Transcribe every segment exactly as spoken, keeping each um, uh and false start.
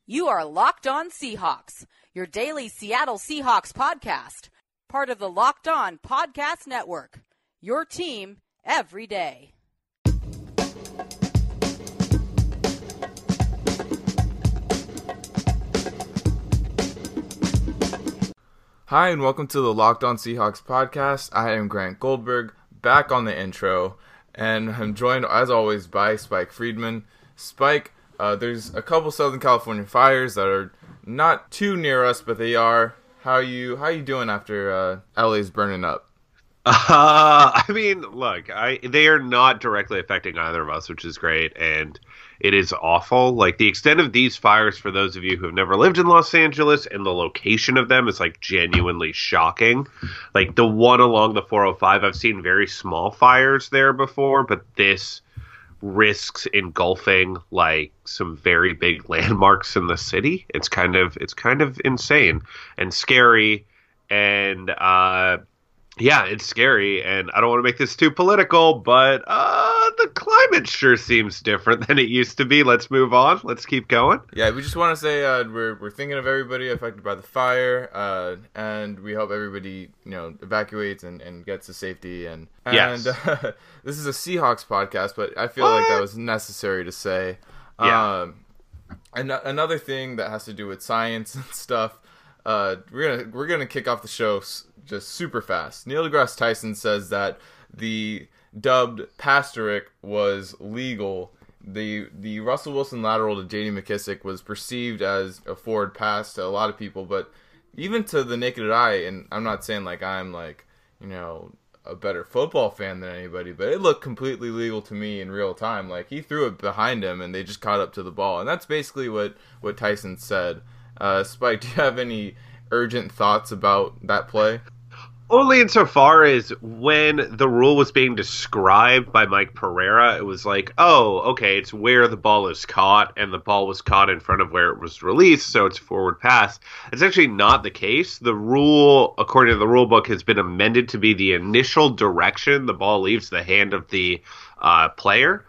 You are Locked On Seahawks, your daily Seattle Seahawks podcast, part of the Locked On Podcast Network, your team every day. Hi, and welcome to the Locked On Seahawks podcast. I am Grant Goldberg, back on the intro, and I'm joined, as always, by Spike Friedman. Spike, uh, there's a couple Southern California fires that are not too near us, but they are. How you how you doing after uh, L A's burning up? Uh, I mean, look, I they are not directly affecting either of us, which is great, and it is awful. Like, the extent of these fires, for those of you who have never lived in Los Angeles, and the location of them is, like, genuinely shocking. Like, the one along the four oh five, I've seen very small fires there before, but this risks engulfing, like, some very big landmarks in the city. It's kind of, it's kind of insane and scary, and, uh... yeah, it's scary, and I don't want to make this too political, but uh, the climate sure seems different than it used to be. Let's move on. Let's keep going. Yeah, we just want to say uh, we're we're thinking of everybody affected by the fire, uh, and we hope everybody you know evacuates and, and gets to safety. And and Yes. uh, this is a Seahawks podcast, but I feel What? like that was necessary to say. Yeah. Um, and another thing that has to do with science and stuff. Uh, we're gonna we're gonna kick off the show s- just super fast. Neil deGrasse Tyson says that the dubbed Pastoric was legal. The the Russell Wilson lateral to J D McKissic was perceived as a forward pass to a lot of people, but even to the naked eye, and I'm not saying like I'm like you know a better football fan than anybody, but it looked completely legal to me in real time. Like, he threw it behind him, and they just caught up to the ball, and that's basically what what Tyson said. Uh, Spike, do you have any urgent thoughts about that play? Only insofar as when the rule was being described by Mike Pereira, it was like, oh, okay, it's where the ball is caught, and the ball was caught in front of where it was released, so it's a forward pass. It's actually not the case. The rule, according to the rule book, has been amended to be the initial direction the ball leaves the hand of the uh, player.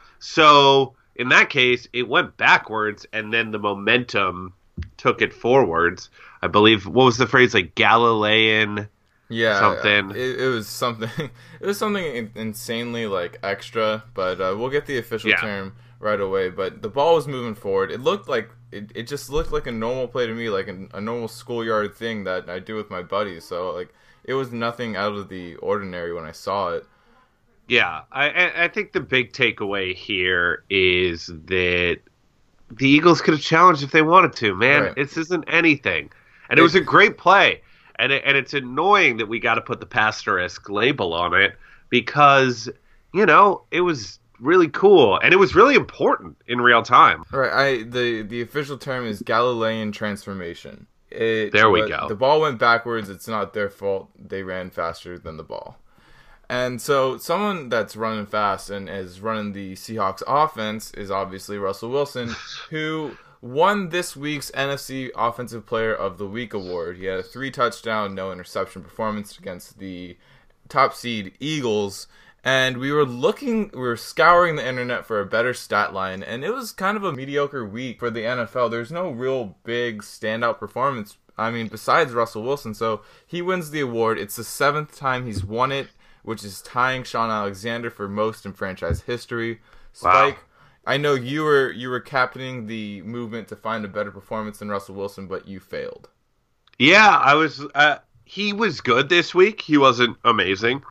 So in that case, it went backwards, and then the momentum took it forwards. I believe, what was the phrase, like Galilean yeah, something? It, it was something. It was something insanely like extra, but uh, we'll get the official Yeah. term right away. But the ball was moving forward. It looked like it. It just looked like a normal play to me, like a, a normal schoolyard thing that I do with my buddies. So like, it was nothing out of the ordinary when I saw it. Yeah, I- I, I think the big takeaway here is that the Eagles could have challenged if they wanted to, man. Right. This isn't anything. And it was a great play. And it, and it's annoying that we got to put the Pastorisk label on it because, you know, it was really cool. And it was really important in real time. Right. I the the official term is Galilean transformation. It, There we but go. The ball went backwards. It's not their fault. They ran faster than the ball. And so someone that's running fast and is running the Seahawks offense is obviously Russell Wilson, who won this week's N F C Offensive Player of the Week award. He had a three-touchdown, no-interception performance against the top seed Eagles. And we were looking, we were scouring the internet for a better stat line, and it was kind of a mediocre week for the N F L. There's no real big standout performance, I mean, besides Russell Wilson. So he wins the award. It's the seventh time he's won it, which is tying Sean Alexander for most in franchise history. Spike, Wow. I know you were you were captaining the movement to find a better performance than Russell Wilson, but you failed. Yeah, I was. Uh, he was good this week. He wasn't amazing.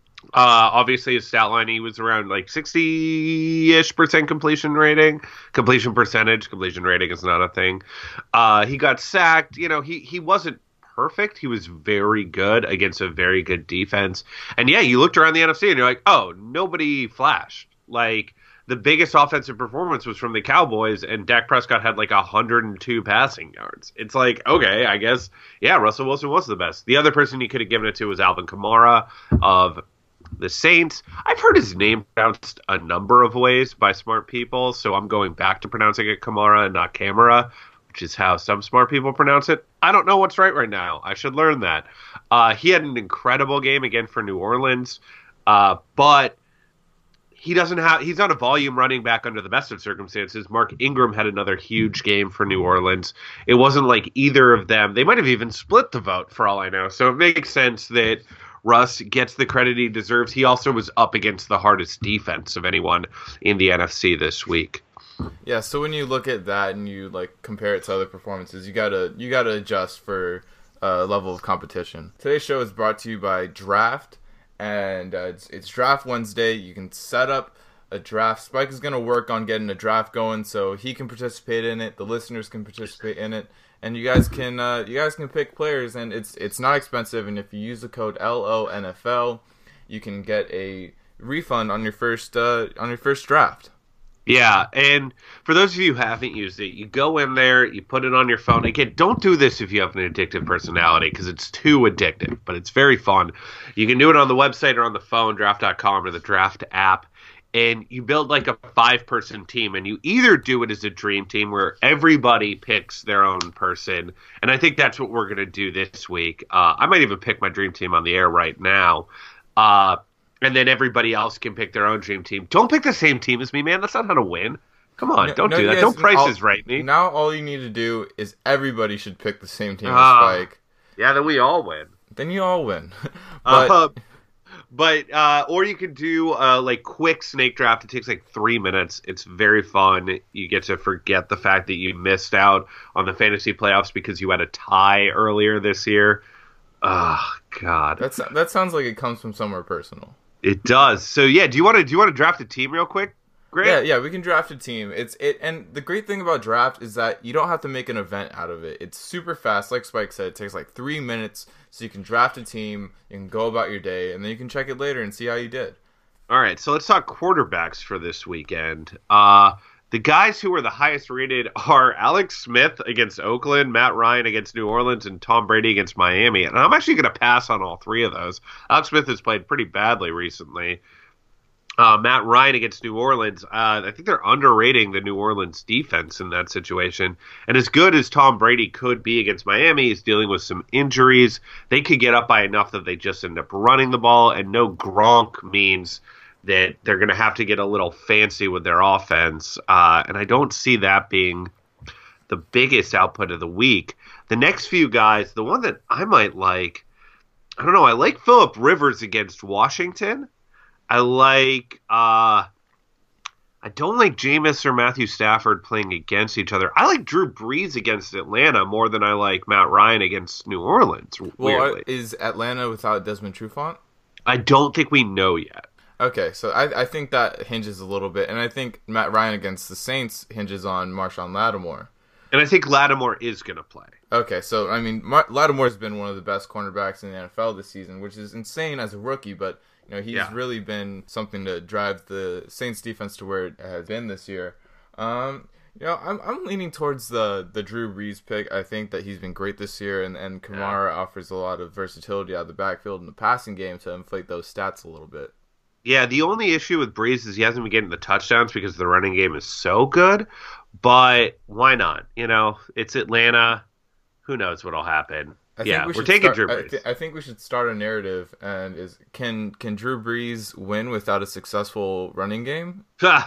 Uh, obviously, his stat line, he was around like sixty-ish percent completion rating. Completion percentage, completion rating is not a thing. Uh, he got sacked. You know, he, he wasn't perfect. He was very good against a very good defense. And yeah, you looked around the N F C and you're like, oh, nobody flashed. Like, the biggest offensive performance was from the Cowboys, and Dak Prescott had like one hundred two passing yards. It's like, okay, I guess, yeah, Russell Wilson was the best. The other person he could have given it to was Alvin Kamara of the Saints. I've heard his name pronounced a number of ways by smart people, so I'm going back to pronouncing it Kamara and not Camara, which is how some smart people pronounce it. I don't know what's right right now. I should learn that. Uh, he had an incredible game again for New Orleans, uh, but he doesn't have he's not a volume running back under the best of circumstances. Mark Ingram had another huge game for New Orleans. It wasn't like either of them. They might have even split the vote for all I know. So it makes sense that Russ gets the credit he deserves. He also was up against the hardest defense of anyone in the N F C this week. Yeah, so when you look at that and you like compare it to other performances, you gotta you gotta adjust for uh, level of competition. Today's show is brought to you by Draft. And uh, it's, it's Draft Wednesday. You can set up a draft. Spike is going to work on getting a draft going so he can participate in it. The listeners can participate in it. And you guys can uh, you guys can pick players. And it's it's not expensive. And if you use the code L O N F L, you can get a refund on your first uh, on your first draft. Yeah, and for those of you who haven't used it, you go in there, you put it on your phone. Again, don't do this if you have an addictive personality because it's too addictive, but it's very fun. You can do it on the website or on the phone, draft dot com or the Draft app, and you build like a five-person team, and you either do it as a dream team where everybody picks their own person, and I think that's what we're going to do this week. Uh, I might even pick my dream team on the air right now. Uh And then everybody else can pick their own dream team. Don't pick the same team as me, man. That's not how to win. Come on, no, don't no, do that. yes, Don't prices all, right me. Now all you need to do is everybody should pick the same team uh, as Spike. Yeah, then we all win. Then you all win. but uh, but uh, or you could do uh, like quick snake draft. It takes like three minutes. It's very fun. You get to forget the fact that you missed out on the fantasy playoffs because you had a tie earlier this year. Oh God, that's that sounds like it comes from somewhere personal. It does. So yeah, do you want to do you want to draft a team real quick? Great. Yeah, yeah, we can draft a team. It's it, and the great thing about draft is that you don't have to make an event out of it. It's super fast, like Spike said. It takes like three minutes, so you can draft a team. You can go about your day, and then you can check it later and see how you did. All right, so let's talk quarterbacks for this weekend. Uh, the guys who are the highest rated are Alex Smith against Oakland, Matt Ryan against New Orleans, and Tom Brady against Miami. And I'm actually going to pass on all three of those. Alex Smith has played pretty badly recently. Uh, Matt Ryan against New Orleans, uh, I think they're underrating the New Orleans defense in that situation. And as good as Tom Brady could be against Miami, he's dealing with some injuries. They could get up by enough that they just end up running the ball, and no Gronk means that they're going to have to get a little fancy with their offense. Uh, and I don't see that being the biggest output of the week. The next few guys, the one that I might like, I don't know, I like Phillip Rivers against Washington. I like, uh, I don't like Jameis or Matthew Stafford playing against each other. I like Drew Brees against Atlanta more than I like Matt Ryan against New Orleans. Well, weirdly. Is Atlanta without Desmond Trufant? I don't think we know yet. Okay, so I, I think that hinges a little bit, and I think Matt Ryan against the Saints hinges on Marshawn Lattimore. And I think Lattimore is going to play. Okay, so, I mean, Mar- Lattimore's been one of the best cornerbacks in the N F L this season, which is insane as a rookie, but, you know, he's yeah. really been something to drive the Saints defense to where it has been this year. Um, you know, I'm I'm leaning towards the, the Drew Brees pick. I think that he's been great this year, and, and Kamara yeah. offers a lot of versatility out of the backfield in the passing game to inflate those stats a little bit. Yeah, the only issue with Brees is he hasn't been getting the touchdowns because the running game is so good. But why not? You know, it's Atlanta. Who knows what'll happen? I yeah, we we're taking start, Drew I, Brees. th- I think we should start a narrative, and is can can Drew Brees win without a successful running game?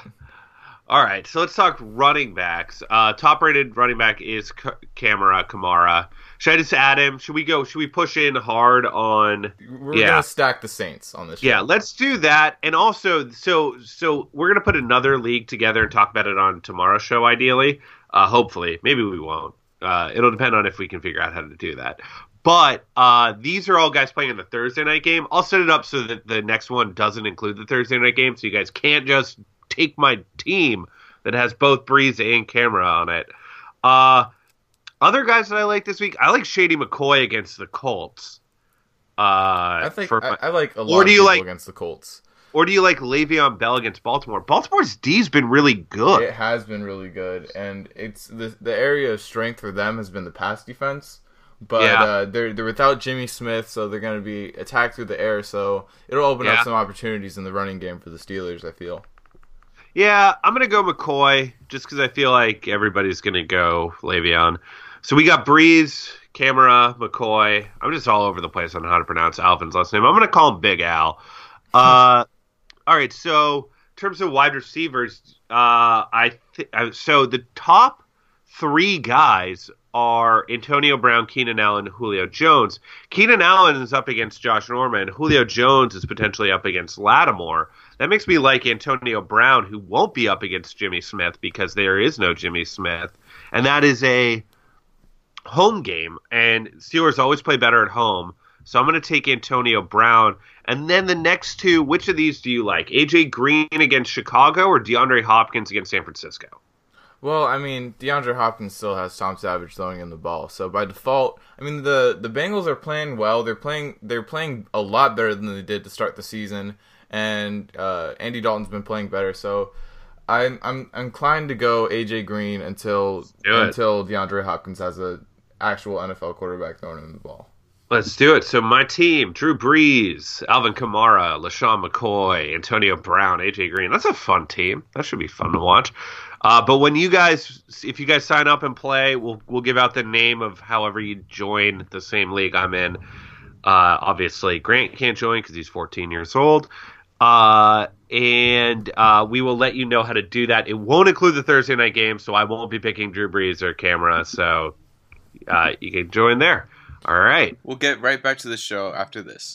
All right, so let's talk running backs. Uh, top-rated running back is K- Kamara Kamara. Should I just add him? Should we go? Should we push in hard on? We're yeah. gonna stack the Saints on this show. Yeah, let's do that. And also, so so we're gonna put another league together and talk about it on tomorrow's show. Ideally, uh, hopefully, maybe we won't. Uh, it'll depend on if we can figure out how to do that. But uh, these are all guys playing in the Thursday night game. I'll set it up so that the next one doesn't include the Thursday night game, so you guys can't just take my team that has both Breeze and Kamara on it. Uh, other guys that I like this week, I like Shady McCoy against the Colts. Uh, I think for I, my, I like a lot or of do you people like, against the Colts. Or do you like Le'Veon Bell against Baltimore? Baltimore's D's been really good. It has been really good, and it's the the area of strength for them has been the pass defense. But yeah. uh, they're they're without Jimmy Smith, so they're going to be attacked through the air. So it'll open yeah. up some opportunities in the running game for the Steelers, I feel. Yeah, I'm going to go McCoy just because I feel like everybody's going to go Le'Veon. So we got Breeze, Kamara, McCoy. I'm just all over the place on how to pronounce Alvin's last name. I'm going to call him Big Al. Uh, all right, so terms of wide receivers, uh, I th- so the top three guys are Antonio Brown, Keenan Allen, and Julio Jones. Keenan Allen is up against Josh Norman. Julio Jones is potentially up against Lattimore. That makes me like Antonio Brown, who won't be up against Jimmy Smith because there is no Jimmy Smith. And that is a home game, and Steelers always play better at home. So I'm going to take Antonio Brown. And then the next two, which of these do you like? A J Green against Chicago or DeAndre Hopkins against San Francisco? Well, I mean, DeAndre Hopkins still has Tom Savage throwing in the ball, so by default, I mean the the Bengals are playing well. They're playing they're playing a lot better than they did to start the season, and uh, Andy Dalton's been playing better. So I'm I'm inclined to go A J Green until until DeAndre Hopkins has a actual N F L quarterback throwing in the ball. Let's do it. So my team: Drew Brees, Alvin Kamara, LaShawn McCoy, Antonio Brown, A J Green. That's a fun team. That should be fun to watch. Uh, but when you guys, if you guys sign up and play, we'll we'll give out the name of however you join the same league I'm in. Uh, obviously, Grant can't join because he's fourteen years old. Uh, and uh, we will let you know how to do that. It won't include the Thursday night game, so I won't be picking Drew Brees or Camera. So uh, you can join there. All right. We'll get right back to the show after this.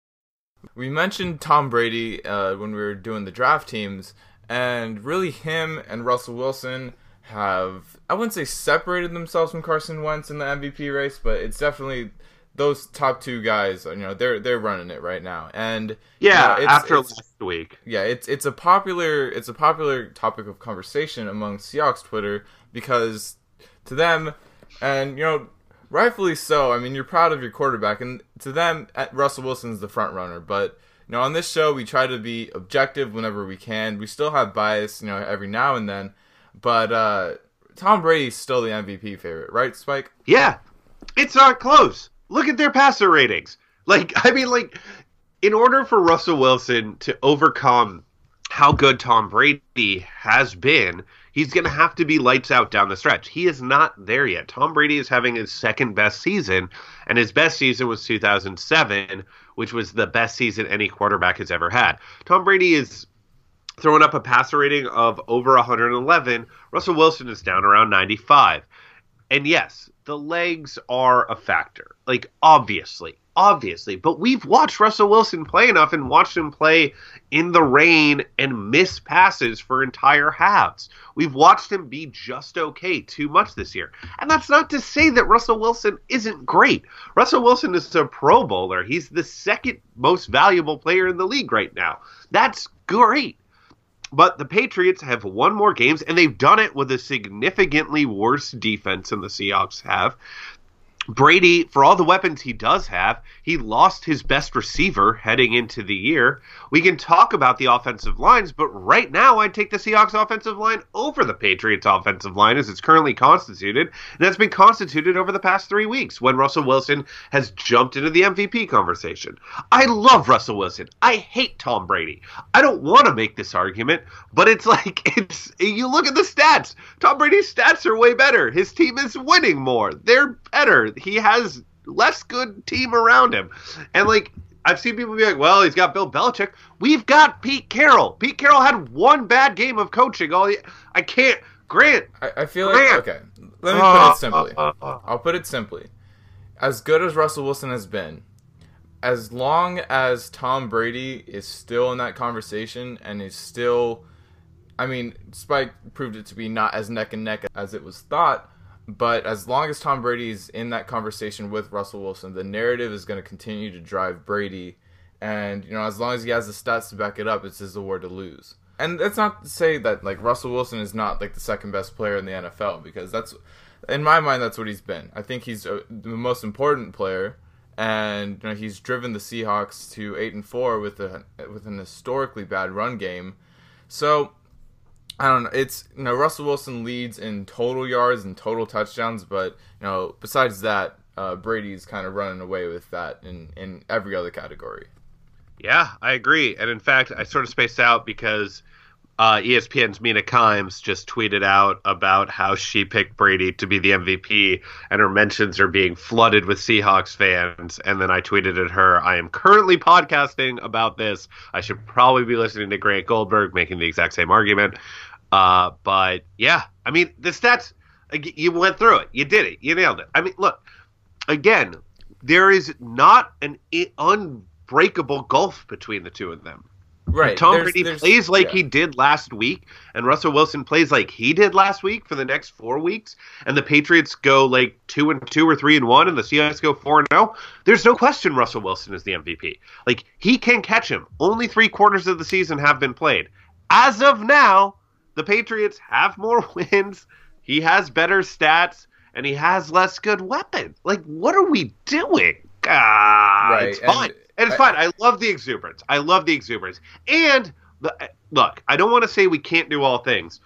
We mentioned Tom Brady uh, when we were doing the draft teams. And really, him and Russell Wilson have, I wouldn't say separated themselves from Carson Wentz in the M V P race, but it's definitely those top two guys. You know, they're they're running it right now. And yeah, you know, it's, after it's, last week, yeah, it's it's a popular it's a popular topic of conversation among Seahawks Twitter because to them, and you know, rightfully so. I mean, you're proud of your quarterback, and to them, Russell Wilson's the front runner, but. You know, on this show, we try to be objective whenever we can. We still have bias, you know, every now and then. But uh, Tom Brady's still the M V P favorite, right, Spike? Yeah. It's not close. Look at their passer ratings. Like, I mean, like, in order for Russell Wilson to overcome how good Tom Brady has been, he's going to have to be lights out down the stretch. He is not there yet. Tom Brady is having his second best season, and his best season was two thousand seven, which was the best season any quarterback has ever had. Tom Brady is throwing up a passer rating of over one hundred eleven. Russell Wilson is down around ninety-five. And yes, the legs are a factor. Like, obviously. Obviously. But we've watched Russell Wilson play enough and watched him play in the rain and miss passes for entire halves. We've watched him be just okay too much this year. And that's not to say that Russell Wilson isn't great. Russell Wilson is a Pro Bowler. He's the second most valuable player in the league right now. That's great. But the Patriots have won more games, and they've done it with a significantly worse defense than the Seahawks have. Brady, for all the weapons he does have, he lost his best receiver heading into the year. We can talk about the offensive lines, but right now I'd take the Seahawks offensive line over the Patriots offensive line as it's currently constituted. And that's been constituted over the past three weeks when Russell Wilson has jumped into the M V P conversation. I love Russell Wilson. I hate Tom Brady. I don't want to make this argument, but it's like, it's you look at the stats. Tom Brady's stats are way better. His team is winning more. They're better. He has less good team around him. And, like, I've seen people be like, well, he's got Bill Belichick. We've got Pete Carroll. Pete Carroll had one bad game of coaching. All the, I can't. Grant. I, I feel Grant. like, okay, let me put it simply. I'll put it simply. As good as Russell Wilson has been, as long as Tom Brady is still in that conversation and is still, I mean, Spike proved it to be not as neck and neck as it was thought, but as long as Tom Brady is in that conversation with Russell Wilson, the narrative is going to continue to drive Brady. And, you know, as long as he has the stats to back it up, it's his award to lose. And that's not to say that, like, Russell Wilson is not, like, the second best player in the N F L, because that's, in my mind, that's what he's been. I think he's uh, the most important player, and, you know, he's driven the Seahawks to eight and four with a with an historically bad run game. So, I don't know. It's, you know, Russell Wilson leads in total yards and total touchdowns, but, you know, besides that, uh, Brady's kind of running away with that in, in every other category. Yeah, I agree. And in fact, I sort of spaced out because uh, E S P N's Mina Kimes just tweeted out about how she picked Brady to be the M V P, and her mentions are being flooded with Seahawks fans. And then I tweeted at her, I am currently podcasting about this. I should probably be listening to Grant Goldberg making the exact same argument. Uh, but yeah, I mean, the stats, you went through it. You did it. You nailed it. I mean, look, again, there is not an unbreakable gulf between the two of them. Right. If Tom there's, Brady there's, plays like yeah. he did last week, and Russell Wilson plays like he did last week for the next four weeks, and the Patriots go like two and two or three and one, and the Seahawks go four and zero. There's no question Russell Wilson is the M V P. Like, he can catch him. Only three quarters of the season have been played. As of now, the Patriots have more wins. He has better stats, and he has less good weapons. Like, what are we doing? Ah, Right, it's fine. and And it's I- fine. I love the exuberance. I love the exuberance. And, the, look, I don't want to say we can't do all things.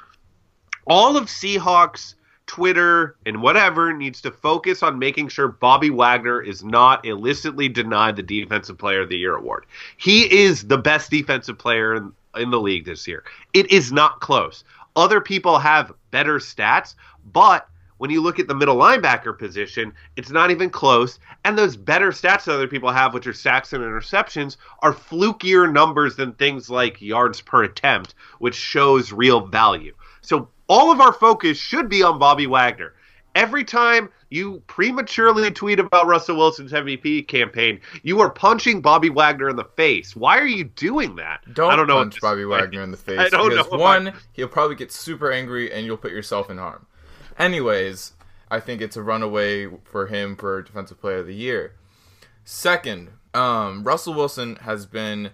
All of Seahawks, Twitter, and whatever needs to focus on making sure Bobby Wagner is not illicitly denied the Defensive Player of the Year award. He is the best defensive player in, in the league this year. It is not close. Other people have better stats, but when you look at the middle linebacker position, it's not even close. And those better stats that other people have, which are sacks and interceptions, are flukier numbers than things like yards per attempt, which shows real value. So all of our focus should be on Bobby Wagner. Every time you prematurely tweet about Russell Wilson's M V P campaign, you are punching Bobby Wagner in the face. Why are you doing that? Don't I don't know punch Bobby Wagner in the face. I don't because know. One, I... he'll probably get super angry and you'll put yourself in harm. Anyways, I think it's a runaway for him for Defensive Player of the Year. Second, um, Russell Wilson has been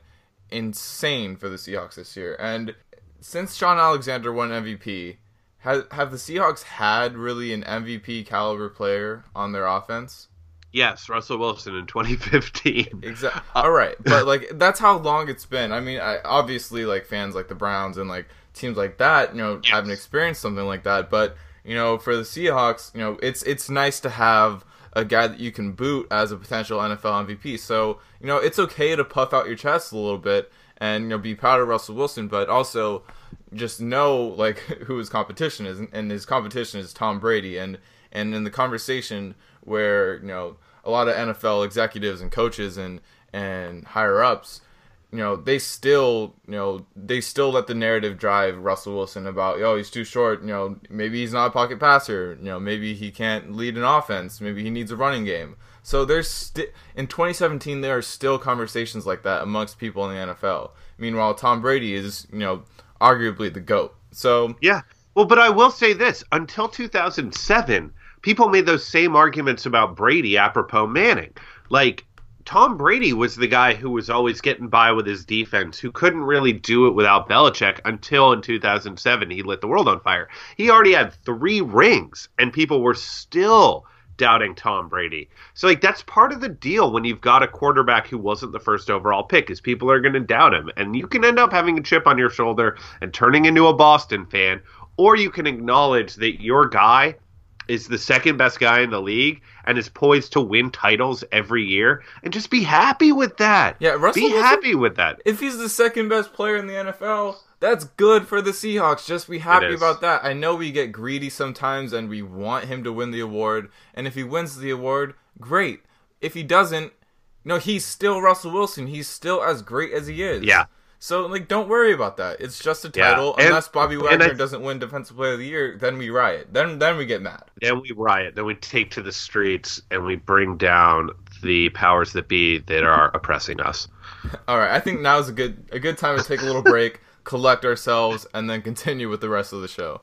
insane for the Seahawks this year. And since Sean Alexander won M V P, have, have the Seahawks had really an M V P caliber player on their offense? Yes, Russell Wilson in twenty fifteen. Exactly. All right, but like that's how long it's been. I mean, I, obviously, like fans like the Browns and like teams like that, you know, Yes. haven't experienced something like that. But you know, for the Seahawks, you know, it's it's nice to have a guy that you can boot as a potential N F L M V P. So you know, it's okay to puff out your chest a little bit and you know be proud of Russell Wilson, but also just know like who his competition is, and his competition is Tom Brady. And and in the conversation where you know a lot of N F L executives and coaches and and higher ups, you know, they still, you know, they still let the narrative drive Russell Wilson about, yo, he's too short, you know, maybe he's not a pocket passer, you know, maybe he can't lead an offense, maybe he needs a running game. So there's sti- in twenty seventeen there are still conversations like that amongst people in the N F L. Meanwhile, Tom Brady is, you know, arguably the GOAT. So yeah, well, but I will say this: until two thousand seven, people made those same arguments about Brady apropos Manning. Like, Tom Brady was the guy who was always getting by with his defense, who couldn't really do it without Belichick until in two thousand seven he lit the world on fire. He already had three rings, and people were still doubting Tom Brady. So, like, that's part of the deal when you've got a quarterback who wasn't the first overall pick, is people are going to doubt him. And you can end up having a chip on your shoulder and turning into a Boston fan, or you can acknowledge that your guy is the second best guy in the league and is poised to win titles every year, and just be happy with that. Yeah, Russell be Wilson, happy with that. If he's the second best player in the N F L, that's good for the Seahawks. Just be happy is. about that. I know we get greedy sometimes and we want him to win the award, and if he wins the award, great. If he doesn't, no, he's still Russell Wilson. He's still as great as he is. Yeah. So, like, don't worry about that. It's just a Yeah, title. and- Unless Bobby and Wagner I- doesn't win Defensive Player of the Year, then we riot. Then then we get mad. Then we riot. Then we take to the streets and we bring down the powers that be that are oppressing us. All right, I think now is a good a good time to take a little break, collect ourselves, and then continue with the rest of the show.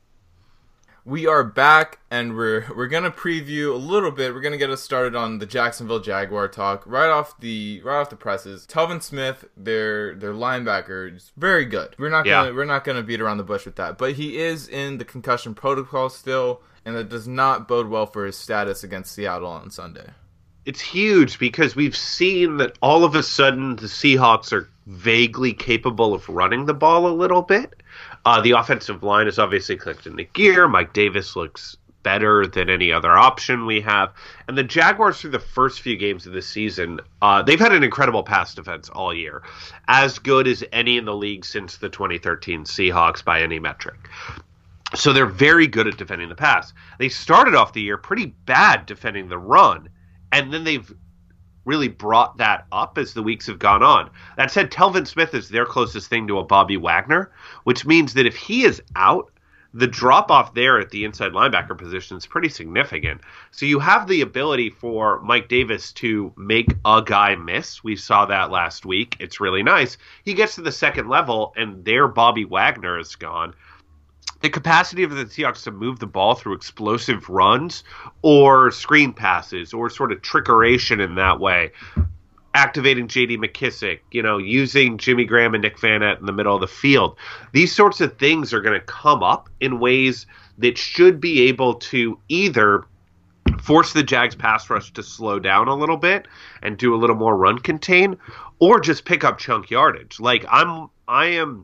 We are back, and we're we're gonna preview a little bit. We're gonna get us started on the Jacksonville Jaguar talk right off the right off the presses. Telvin Smith, their their linebacker, is very good. We're not gonna Yeah. we're not gonna beat around the bush with that, but he is in the concussion protocol still, and that does not bode well for his status against Seattle on Sunday. It's huge because we've seen that all of a sudden the Seahawks are vaguely capable of running the ball a little bit. Uh, the offensive line is obviously clicked into gear. Mike Davis looks better than any other option we have. And the Jaguars, through the first few games of the season, uh, they've had an incredible pass defense all year, as good as any in the league since the twenty thirteen Seahawks by any metric. So they're very good at defending the pass. They started off the year pretty bad defending the run, and then they've really brought that up as the weeks have gone on. That said, Telvin Smith is their closest thing to a Bobby Wagner, which means that if he is out, the drop-off there at the inside linebacker position is pretty significant. So you have the ability for Mike Davis to make a guy miss. We saw that last week. It's really nice. He gets to the second level, and there Bobby Wagner is gone. The capacity of the Seahawks to move the ball through explosive runs or screen passes or sort of trickeration in that way, activating J D McKissick, you know, using Jimmy Graham and Nick Vanette in the middle of the field. These sorts of things are going to come up in ways that should be able to either force the Jags pass rush to slow down a little bit and do a little more run contain, or just pick up chunk yardage. Like I'm, I am...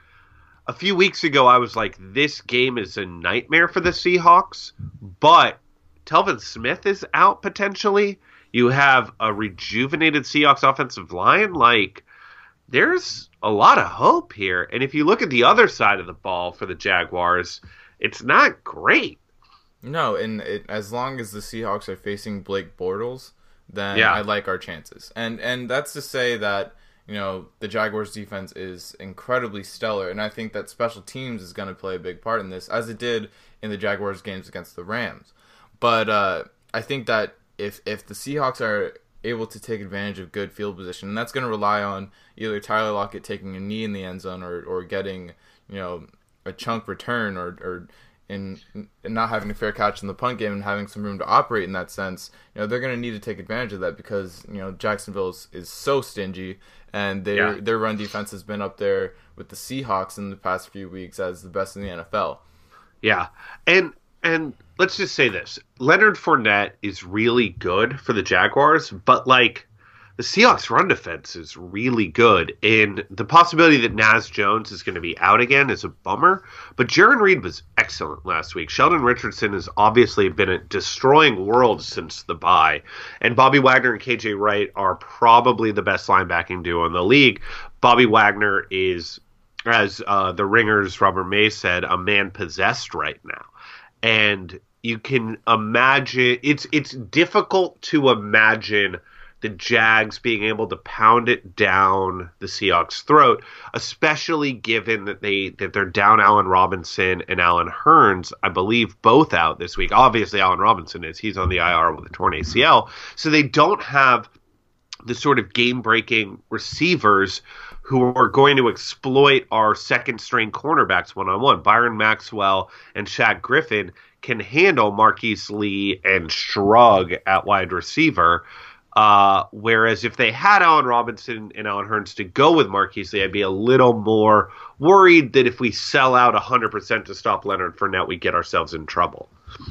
A few weeks ago, I was like, this game is a nightmare for the Seahawks, but Telvin Smith is out potentially. You have a rejuvenated Seahawks offensive line. Like, there's a lot of hope here. And if you look at the other side of the ball for the Jaguars, it's not great. No, and it, as long as the Seahawks are facing Blake Bortles, then Yeah. I like our chances. And and that's to say that, you know, the Jaguars defense is incredibly stellar, and I think that special teams is going to play a big part in this, as it did in the Jaguars games against the Rams. But uh, I think that if if the Seahawks are able to take advantage of good field position, and that's going to rely on either Tyler Lockett taking a knee in the end zone or, or getting, you know, a chunk return or, or in, in not having a fair catch in the punt game and having some room to operate in that sense, you know, they're going to need to take advantage of that because, you know, Jacksonville is, is so stingy. And their Yeah. their run defense has been up there with the Seahawks in the past few weeks as the best in the N F L. Yeah, and and let's just say this: Leonard Fournette is really good for the Jaguars, but like the Seahawks' run defense is really good. And the possibility that Naz Jones is going to be out again is a bummer. But Jaron Reed was excellent last week. Sheldon Richardson has obviously been a destroying worlds since the bye. And Bobby Wagner and K J Wright are probably the best linebacking duo in the league. Bobby Wagner is, as uh, the Ringers, Robert May said, a man possessed right now. And you can imagine, it's it's difficult to imagine the Jags being able to pound it down the Seahawks' throat, especially given that they that they're down Allen Robinson and Allen Hurns, I believe, both out this week. Obviously, Allen Robinson is. He's on the I R with a torn A C L. So they don't have the sort of game-breaking receivers who are going to exploit our second-string cornerbacks one-on-one. Byron Maxwell and Shaq Griffin can handle Marquise Lee and Shrug at wide receiver. Uh, whereas if they had Allen Robinson and Allen Hurns to go with Marquise Lee, I'd be a little more worried that if we sell out one hundred percent to stop Leonard Fournette, we get ourselves in trouble.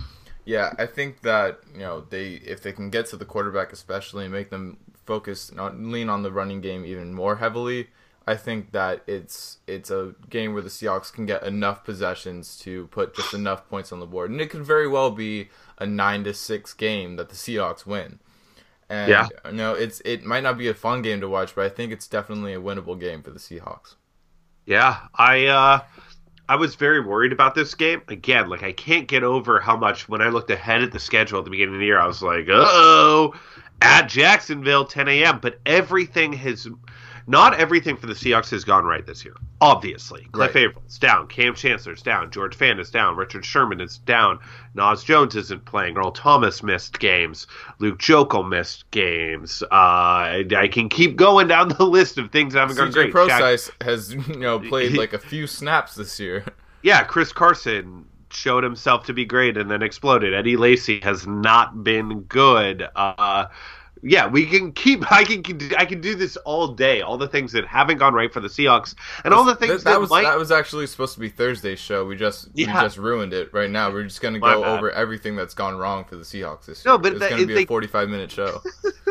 Yeah, I think that, you know, they if they can get to the quarterback especially and make them focus, on, lean on the running game even more heavily, I think that it's it's a game where the Seahawks can get enough possessions to put just enough points on the board. And it could very well be a nine to six game that the Seahawks win. And, yeah. you know, it's it might not be a fun game to watch, but I think it's definitely a winnable game for the Seahawks. Yeah, I uh, I was very worried about this game. Again, like I can't get over how much when I looked ahead at the schedule at the beginning of the year, I was like, uh-oh, at Jacksonville, ten a.m. But everything has... Not everything for the Seahawks has gone right this year. Obviously. Cliff Right. Avrill's down. Cam Chancellor's down. George Fant is down. Richard Sherman is down. Naz Jones isn't playing. Earl Thomas missed games. Luke Jokel missed games. Uh, I, I can keep going down the list of things that haven't gone C J great. Procise has, you know, played like a few snaps this year. Yeah, Chris Carson showed himself to be great and then exploded. Eddie Lacy has not been good. Uh Yeah, we can keep. I can. I can do this all day. All the things that haven't gone right for the Seahawks, and all the things that, that, that was might. that was actually supposed to be Thursday's show. We just Yeah. we just ruined it right now. We're just gonna My go bad. over everything that's gone wrong for the Seahawks this No, year. but it's that- gonna if be they- a forty-five minute show.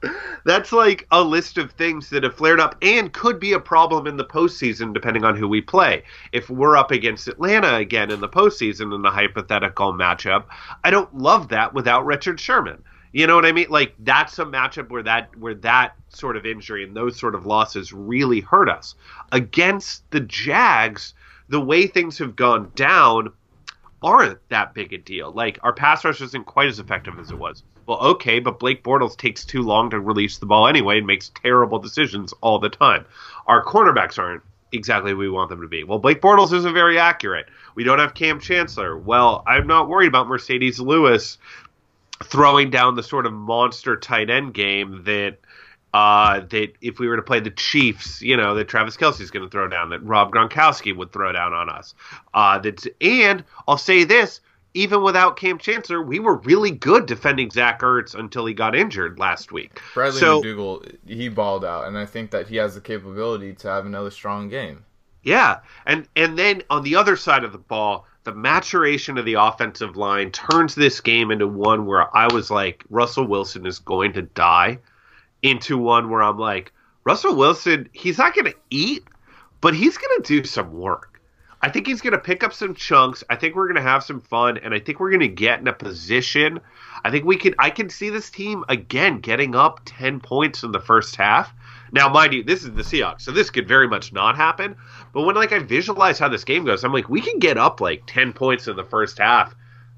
That's like a list of things that have flared up and could be a problem in the postseason, depending on who we play. If we're up against Atlanta again in the postseason in the hypothetical matchup, I don't love that without Richard Sherman. You know what I mean? Like, that's a matchup where that where that sort of injury and those sort of losses really hurt us. Against the Jags, the way things have gone down aren't that big a deal. Like, our pass rush isn't quite as effective as it was. Well, okay, but Blake Bortles takes too long to release the ball anyway and makes terrible decisions all the time. Our cornerbacks aren't exactly what we want them to be. Well, Blake Bortles isn't very accurate. We don't have Cam Chancellor. Well, I'm not worried about Mercedes Lewis throwing down the sort of monster tight end game that uh, that if we were to play the Chiefs, you know, that Travis Kelce's going to throw down, that Rob Gronkowski would throw down on us. Uh, that's, and I'll say this, even without Cam Chancellor, we were really good defending Zach Ertz until he got injured last week. Bradley so, McDougall, he balled out, and I think that he has the capability to have another strong game. Yeah, and and then on the other side of the ball, the maturation of the offensive line turns this game into one where I was like, Russell Wilson is going to die, into one where I'm like, Russell Wilson, he's not going to eat, but he's going to do some work. I think he's going to pick up some chunks. I think we're going to have some fun, and I think we're going to get in a position. I think we can. I can see this team again getting up ten points in the first half. Now, mind you, this is the Seahawks, so this could very much not happen. But when like I visualize how this game goes, I'm like, we can get up like ten points in the first half.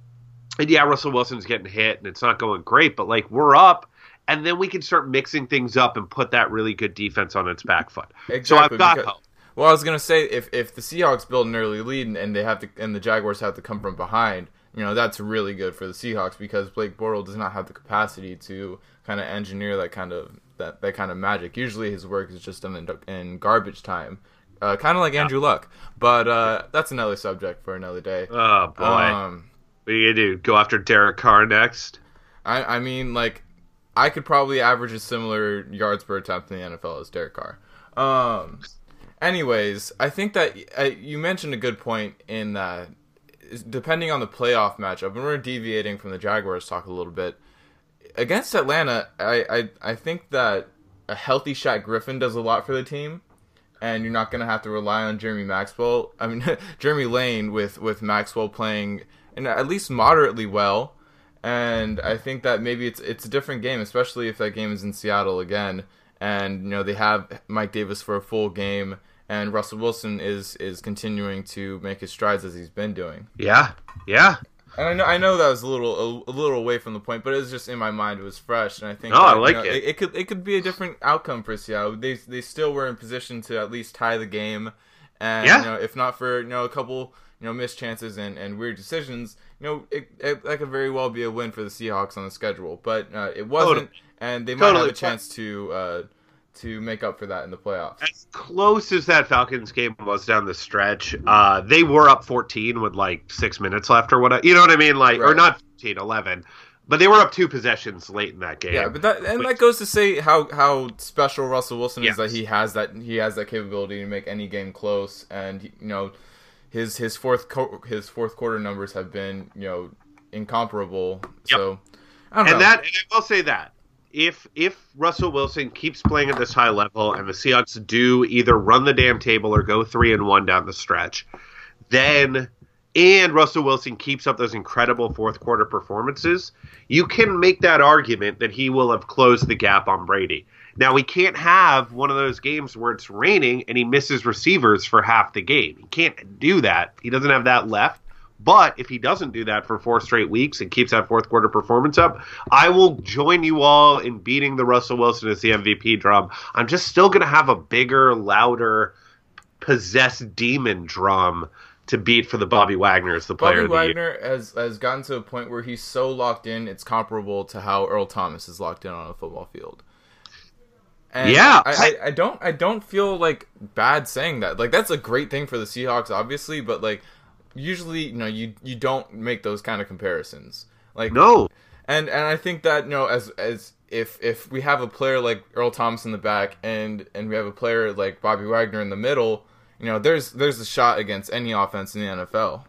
And yeah, Russell Wilson's getting hit, and it's not going great, but like we're up, and then we can start mixing things up and put that really good defense on its back foot. Exactly, so I've got because, hope. Well, I was gonna say if if the Seahawks build an early lead and they have to, and the Jaguars have to come from behind, you know, that's really good for the Seahawks because Blake Bortles does not have the capacity to kind of engineer that kind of that, that kind of magic. Usually, his work is just done in, in garbage time, uh, kind of like yeah. Andrew Luck. But uh, that's another subject for another day. Oh boy, um, what are you gonna do? Go after Derek Carr next? I I mean, like, I could probably average a similar yards per attempt in the N F L as Derek Carr. Um. Anyways, I think that uh, you mentioned a good point in that depending on the playoff matchup, and we're deviating from the Jaguars talk a little bit, against Atlanta, I, I, I think that a healthy Shaq Griffin does a lot for the team, and you're not going to have to rely on Jeremy Maxwell. I mean, Jeremy Lane with, with Maxwell playing and at least moderately well, and I think that maybe it's it's a different game, especially if that game is in Seattle again, and you know they have Mike Davis for a full game, and Russell Wilson is is continuing to make his strides as he's been doing. Yeah, yeah. And I know I know that was a little a, a little away from the point, but it was just in my mind. It was fresh, and I think oh, that, I like you know, it. it. It could it could be a different outcome for Seattle. They they still were in position to at least tie the game, and yeah. you know, if not for you know a couple you know missed chances and, and weird decisions, you know it, it that could very well be a win for the Seahawks on the schedule. But uh, it wasn't, totally. and they might totally. have a chance to. Uh, to make up for that in the playoffs. As close as that Falcons game was down the stretch, uh, they were up fourteen with like six minutes left or whatever. You know what I mean? Like, right. Or not fourteen, eleven. But they were up two possessions late in that game. Yeah, but that and Which, that goes to say how, how special Russell Wilson is, yes. that he has that he has that capability to make any game close, and you know his his fourth co- his fourth quarter numbers have been you know incomparable. Yep. So I don't and know. that and I will say that. If if Russell Wilson keeps playing at this high level and the Seahawks do either run the damn table or go three and one down the stretch, then and Russell Wilson keeps up those incredible fourth quarter performances, you can make that argument that he will have closed the gap on Brady. Now, we can't have one of those games where it's raining and he misses receivers for half the game. He can't do that. He doesn't have that left. But if he doesn't do that for four straight weeks and keeps that fourth quarter performance up, I will join you all in beating the Russell Wilson as the M V P drum. I'm just still going to have a bigger, louder, possessed demon drum to beat for the Bobby Wagner as the player Bobby of the year. Wagner has, has gotten to a point where he's so locked in, it's comparable to how Earl Thomas is locked in on a football field. And yeah, I, I, I don't I don't feel like bad saying that. Like that's a great thing for the Seahawks, obviously, but like usually, you know, you you don't make those kind of comparisons. Like no, and and I think that you know, as as if if we have a player like Earl Thomas in the back and and we have a player like Bobby Wagner in the middle, you know, there's there's a shot against any offense in the N F L.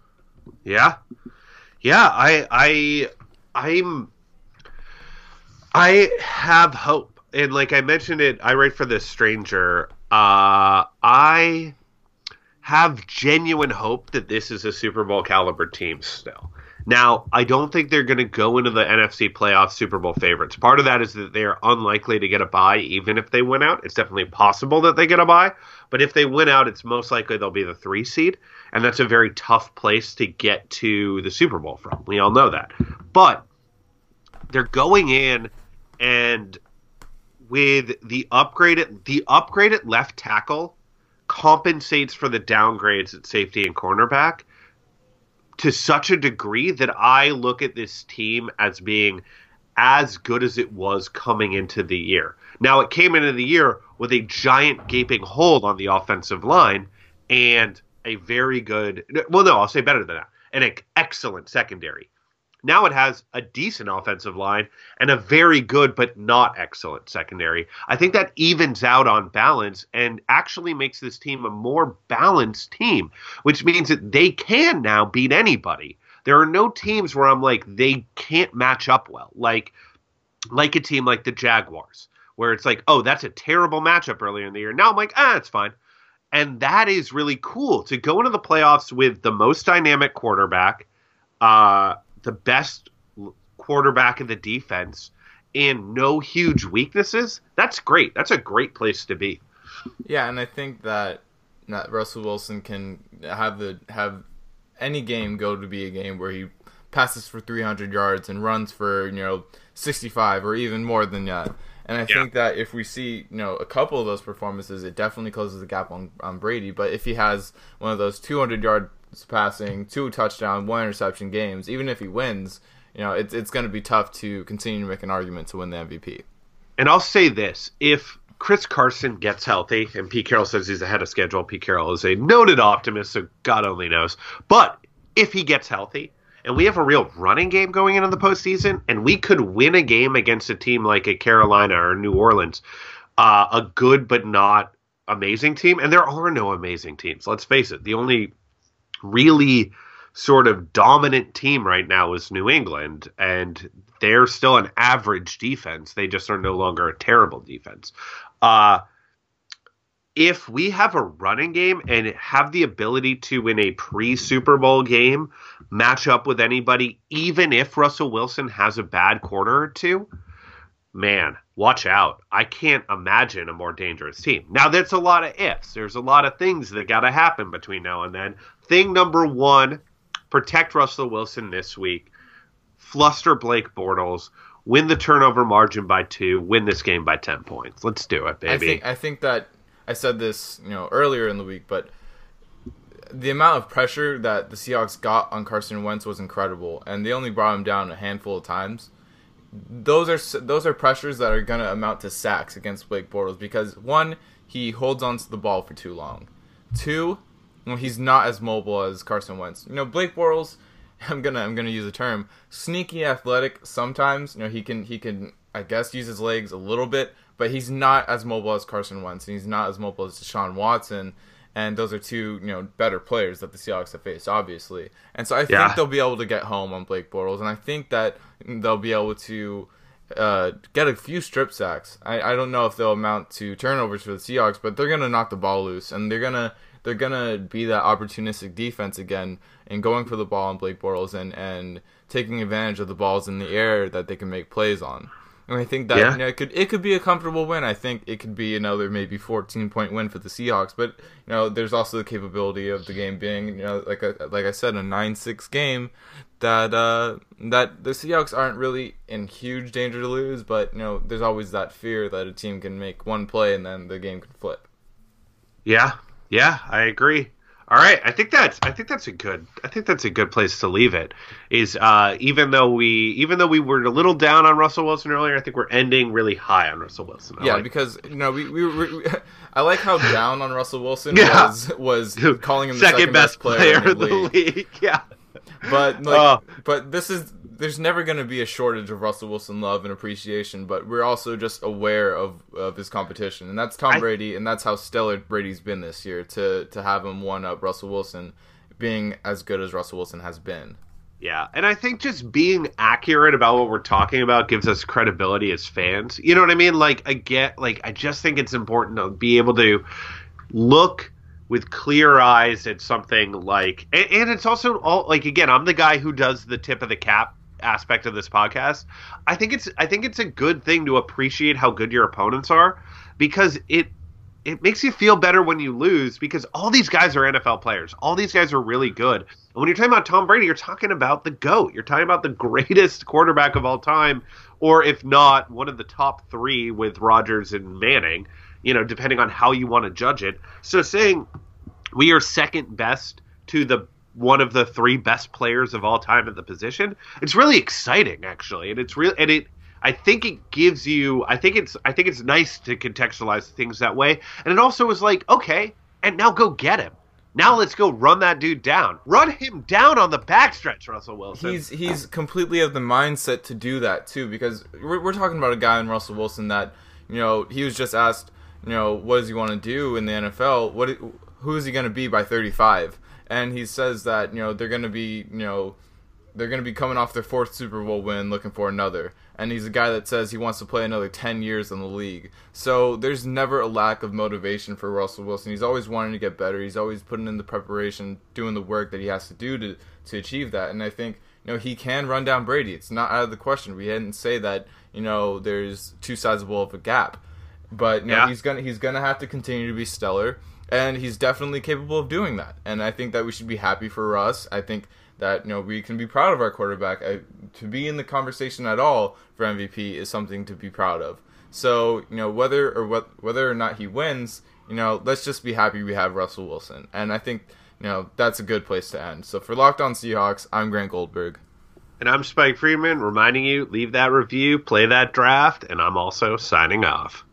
Yeah, yeah, I I I'm. I have hope. And like I mentioned it, I write for this stranger. Uh, I have genuine hope that this is a Super Bowl caliber team still. Now, I don't think they're going to go into the N F C playoffs Super Bowl favorites. Part of that is that they are unlikely to get a bye even if they win out. It's definitely possible that they get a bye. But if they win out, it's most likely they'll be the three seed. And that's a very tough place to get to the Super Bowl from. We all know that. But they're going in and with the upgraded the upgraded left tackle compensates for the downgrades at safety and cornerback to such a degree that I look at this team as being as good as it was coming into the year. Now, it came into the year with a giant gaping hole on the offensive line and a very good, well, no, I'll say better than that, an excellent secondary. Now it has a decent offensive line and a very good but not excellent secondary. I think that evens out on balance and actually makes this team a more balanced team, which means that they can now beat anybody. There are no teams where I'm like, they can't match up well. Like, like a team like the Jaguars, where it's like, oh, that's a terrible matchup earlier in the year. Now I'm like, ah, it's fine. And that is really cool to go into the playoffs with the most dynamic quarterback, uh, the best quarterback in the defense, and no huge weaknesses. That's great. That's a great place to be. Yeah, and I think that, that Russell Wilson can have the have any game go to be a game where he passes for three hundred yards and runs for, you know, sixty-five or even more than that. And I yeah. think that if we see, you know, a couple of those performances, it definitely closes the gap on, on Brady. But if he has one of those two hundred yard passing, two touchdown, one interception games, even if he wins, you know, it's it's going to be tough to continue to make an argument to win the M V P. And I'll say this, if Chris Carson gets healthy, and Pete Carroll says he's ahead of schedule, Pete Carroll is a noted optimist, so God only knows, but if he gets healthy, and we have a real running game going into the postseason, and we could win a game against a team like a Carolina or New Orleans, uh, a good but not amazing team, and there are no amazing teams, let's face it, the only really sort of dominant team right now is New England, and they're still an average defense. They just are no longer a terrible defense. Uh, if we have a running game and have the ability to, in a pre-Super Bowl game, match up with anybody, even if Russell Wilson has a bad quarter or two, man, watch out. I can't imagine a more dangerous team. Now, there's a lot of ifs. There's a lot of things that got to happen between now and then. Thing number one, protect Russell Wilson this week. Fluster Blake Bortles. Win the turnover margin by two. Win this game by ten points. Let's do it, baby. I think, I think that I said this, you know, earlier in the week, but the amount of pressure that the Seahawks got on Carson Wentz was incredible, and they only brought him down a handful of times. Those are those are pressures that are going to amount to sacks against Blake Bortles because, one, he holds onto the ball for too long. Two, well, he's not as mobile as Carson Wentz. You know, Blake Bortles, I'm gonna I'm gonna use a term, sneaky athletic sometimes. You know, he can he can I guess use his legs a little bit, but he's not as mobile as Carson Wentz, and he's not as mobile as Deshaun Watson. And those are two, you know, better players that the Seahawks have faced, obviously. And so I yeah. think they'll be able to get home on Blake Bortles, and I think that they'll be able to uh, get a few strip sacks. I, I don't know if they'll amount to turnovers for the Seahawks, but they're gonna knock the ball loose, and they're gonna they're gonna be that opportunistic defense again and going for the ball on Blake Bortles and, and taking advantage of the balls in the air that they can make plays on. And I think that yeah. you know, it could it could be a comfortable win. I think it could be another maybe fourteen point win for the Seahawks. But you know, there's also the capability of the game being, you know, like a, like I said, a nine six game that uh, that the Seahawks aren't really in huge danger to lose. But you know, there's always that fear that a team can make one play and then the game can flip. Yeah, yeah, I agree. All right, I think that's I think that's a good I think that's a good place to leave it. Is uh, even though we even though we were a little down on Russell Wilson earlier, I think we're ending really high on Russell Wilson. I yeah, like because you know we, we, we, we I like how down on Russell Wilson yeah. was was calling him the second, second best, best player, player in the league. league. Yeah, but like, uh, but this is there's never going to be a shortage of Russell Wilson love and appreciation. But we're also just aware of, of his competition, and that's Tom I, Brady, and that's how stellar Brady's been this year. To to have him one up Russell Wilson, being as good as Russell Wilson has been. Yeah, and I think just being accurate about what we're talking about gives us credibility as fans. You know what I mean? Like, I get, like, I just think it's important to be able to look with clear eyes at something like, and, and it's also all like, again, I'm the guy who does the tip of the cap aspect of this podcast. I think it's, I think it's a good thing to appreciate how good your opponents are, because it, it makes you feel better when you lose, because all these guys are N F L players. All these guys are really good. And when you're talking about Tom Brady, you're talking about the GOAT. You're talking about the greatest quarterback of all time, or if not, one of the top three with Rodgers and Manning, you know, depending on how you want to judge it. So saying we are second best to the one of the three best players of all time at the position, it's really exciting, actually. And it's real, and it, I think it gives you, I think it's I think it's nice to contextualize things that way. And it also is like, okay, and now go get him. Now let's go run that dude down. Run him down on the backstretch, Russell Wilson. He's he's completely of the mindset to do that, too, because we're, we're talking about a guy in Russell Wilson that, you know, he was just asked, you know, what does he want to do in the N F L? What Who is he going to be by thirty-five? And he says that, you know, they're going to be, you know, they're going to be coming off their fourth Super Bowl win, looking for another. And he's a guy that says he wants to play another ten years in the league. So there's never a lack of motivation for Russell Wilson. He's always wanting to get better. He's always putting in the preparation, doing the work that he has to do to, to achieve that. And I think, you know, he can run down Brady. It's not out of the question. We didn't say that, you know, there's too sizable of a gap. But, you know, yeah. he's gonna he's gonna have to continue to be stellar. And he's definitely capable of doing that. And I think that we should be happy for Russ. I think that, you know, we can be proud of our quarterback. I, to be in the conversation at all for M V P is something to be proud of. So, you know, whether or what whether or not he wins, you know, let's just be happy we have Russell Wilson. And I think, you know, that's a good place to end. So for Locked On Seahawks, I'm Grant Goldberg. And I'm Spike Freeman, reminding you, leave that review, play that draft, and I'm also signing off.